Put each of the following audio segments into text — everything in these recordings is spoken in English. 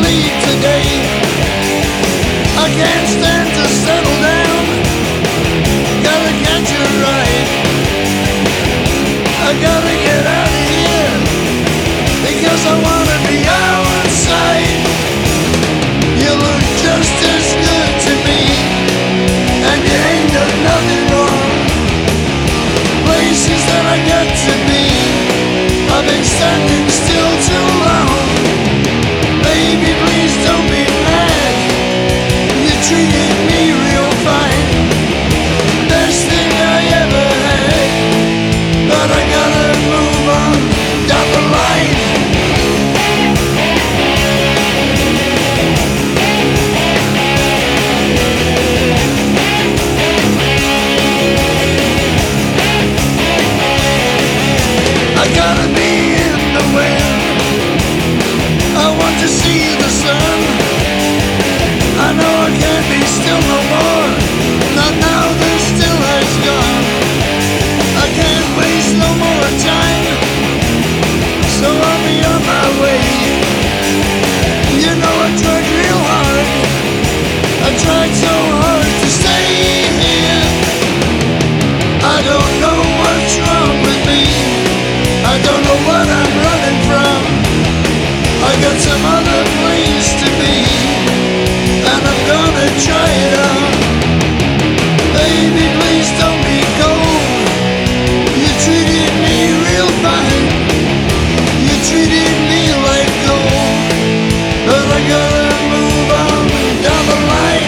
leave today. I can't stand to settle down. Gotta catch a ride. I gotta get out of here because I wanna be outside. You look just as good to me, and you ain't done nothing wrong. Places that I got to be, I've been standing still too long. Baby, please don't be mad. You treated me real fine. Best thing I ever had. But I gotta move on down the line. I gotta be in the wind. I want to see the sun. I know I can't be still no more. Not now the still has gone. I can't waste no more time, so I'll be on my way. You know I tried real hard. I tried so hard to stay here. I don't know what's wrong with me. I don't know what I'm running from. I got some other place to be, and I'm gonna try it out. Baby, please don't be cold. You treated me real fine. You treated me like gold. But I gotta move on down the line.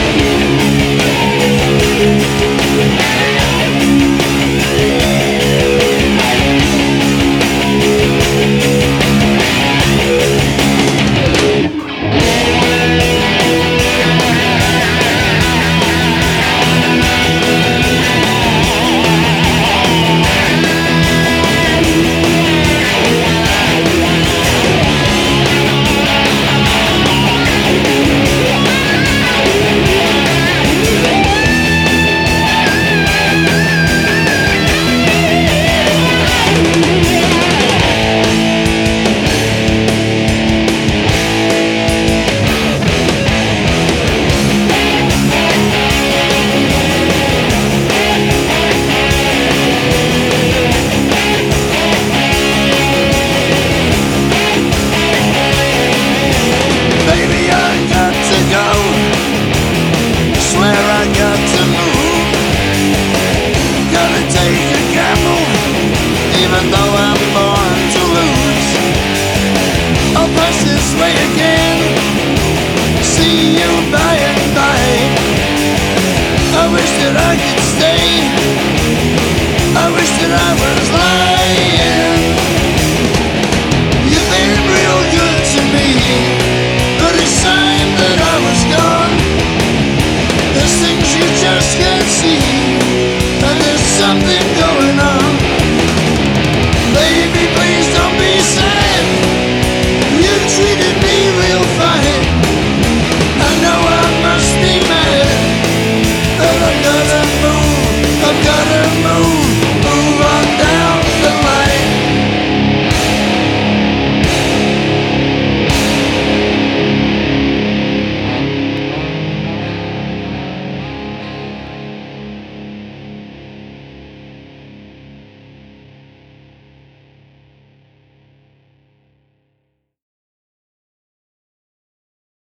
Even though I'm born to lose, I'll pass this way again. See you by and by. I wish that I could stay. I wish that I was lying.